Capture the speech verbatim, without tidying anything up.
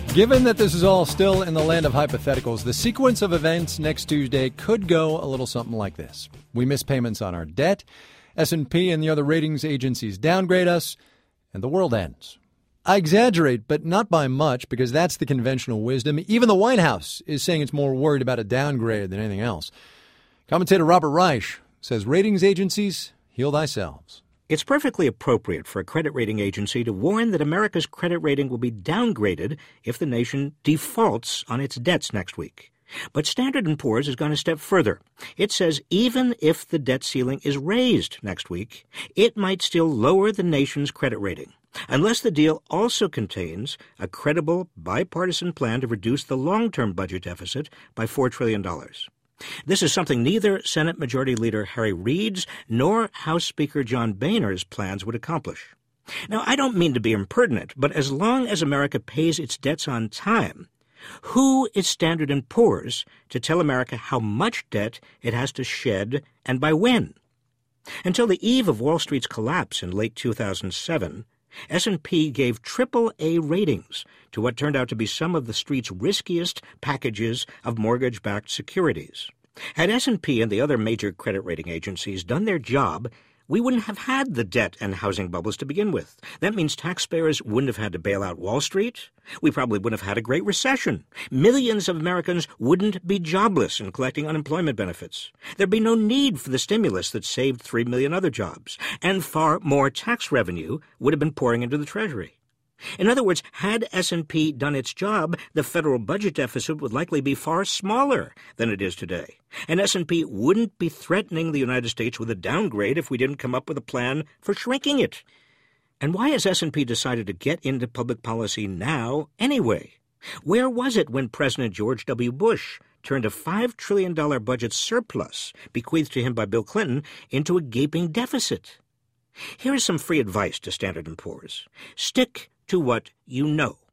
Given that this is all still in the land of hypotheticals, the sequence of events next Tuesday could go a little something like this. We miss payments on our debt, S and P and the other ratings agencies downgrade us, and the world ends. I exaggerate, but not by much, because that's the conventional wisdom. Even the White House is saying it's more worried about a downgrade than anything else. Commentator Robert Reich says ratings agencies, heal thyselves. It's perfectly appropriate for a credit rating agency to warn that America's credit rating will be downgraded if the nation defaults on its debts next week. But Standard and Poor's has gone a step further. It says even if the debt ceiling is raised next week, it might still lower the nation's credit rating, unless the deal also contains a credible bipartisan plan to reduce the long-term budget deficit by four trillion dollars. This is something neither Senate Majority Leader Harry Reid's nor House Speaker John Boehner's plans would accomplish. Now, I don't mean to be impertinent, but as long as America pays its debts on time, who is Standard and Poor's to tell America how much debt it has to shed and by when? Until the eve of Wall Street's collapse in late two thousand seven, S and P gave triple A ratings to what turned out to be some of the street's riskiest packages of mortgage-backed securities. Had S and P and the other major credit rating agencies done their job, we wouldn't have had the debt and housing bubbles to begin with. That means taxpayers wouldn't have had to bail out Wall Street. We probably wouldn't have had a great recession. Millions of Americans wouldn't be jobless and collecting unemployment benefits. There'd be no need for the stimulus that saved three million other jobs. And far more tax revenue would have been pouring into the Treasury. In other words, had S and P done its job, the federal budget deficit would likely be far smaller than it is today. And S and P wouldn't be threatening the United States with a downgrade if we didn't come up with a plan for shrinking it. And why has S and P decided to get into public policy now anyway? Where was it when President George W. Bush turned a five trillion dollars budget surplus bequeathed to him by Bill Clinton into a gaping deficit? Here is some free advice to Standard and Poor's. Stick to what you know.